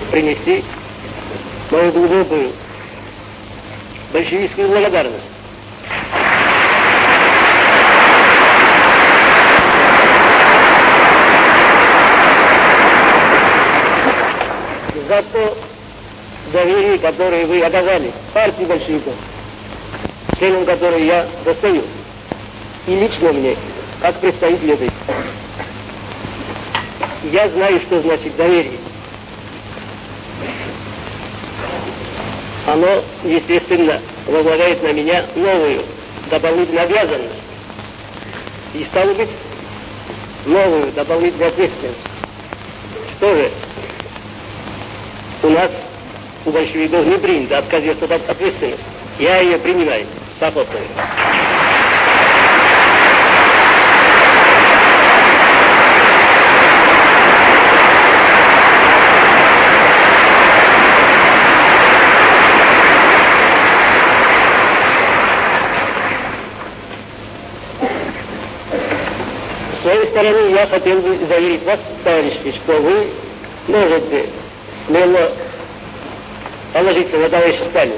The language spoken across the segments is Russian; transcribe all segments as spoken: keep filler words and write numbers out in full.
принести мою глубокую большевистскую благодарность. За то доверие, которое вы оказали партии большевиков, членом которой я достаю, и лично мне, как представитель этой. Я знаю, что значит доверие. Оно, естественно, возлагает на меня новую дополнительную обязанность. И, стало быть, новую дополнительную ответственность. Что же, у нас, у большевиков, не принято отказываться от ответственности. Я ее принимаю с охотой. С своей стороны, я хотел бы заверить вас, товарищи, что вы можете смело положиться на товарища Сталина.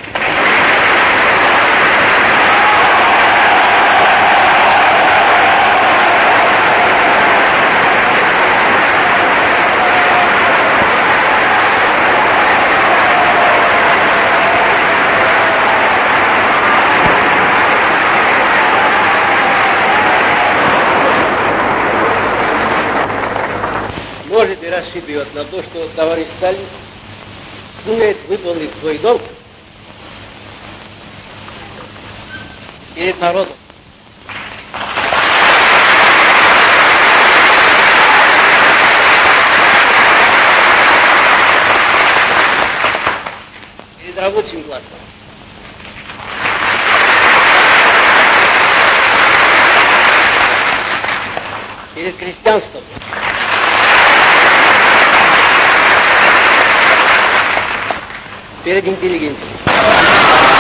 Можете рассчитывать на то, что товарищ Сталин сумеет выполнить свой долг перед народом. Перед рабочим классом. Перед крестьянством. Перед интеллигенцией.